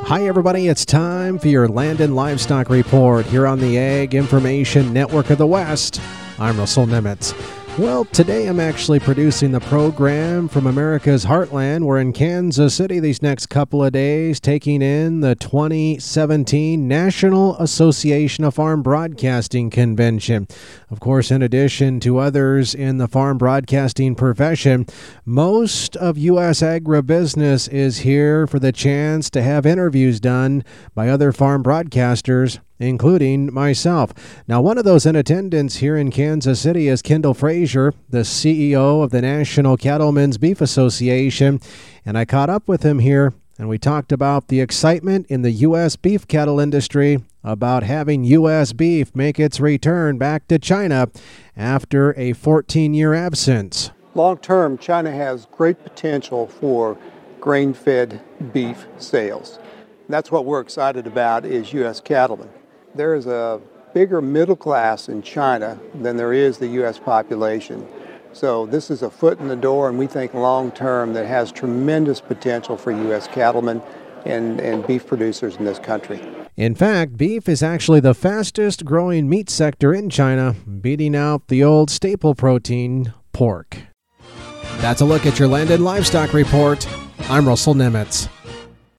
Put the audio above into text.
Hi everybody, it's time for your Land and Livestock Report here on the Ag Information Network of the West. I'm Russell Nemitz. Well, today I'm actually producing the program from America's Heartland. We're in Kansas City these next couple of days, taking in the 2017 National Association of Farm Broadcasting Convention. Of course, in addition to others in the farm broadcasting profession, most of U.S. agribusiness is here for the chance to have interviews done by other farm broadcasters, including myself. Now, one of those in attendance here in Kansas City is Kendall Frazier, the CEO of the National Cattlemen's Beef Association, and I caught up with him here, and we talked about the excitement in the U.S. beef cattle industry about having U.S. beef make its return back to China after a 14-year absence. Long term, China has great potential for grain-fed beef sales. That's what we're excited about is U.S. cattlemen. There is a bigger middle class in China than there is the U.S. population. So this is a foot in the door, and we think long term that has tremendous potential for U.S. cattlemen and beef producers in this country. In fact, beef is actually the fastest growing meat sector in China, beating out the old staple protein, pork. That's a look at your Land and Livestock Report. I'm Russell Nemitz.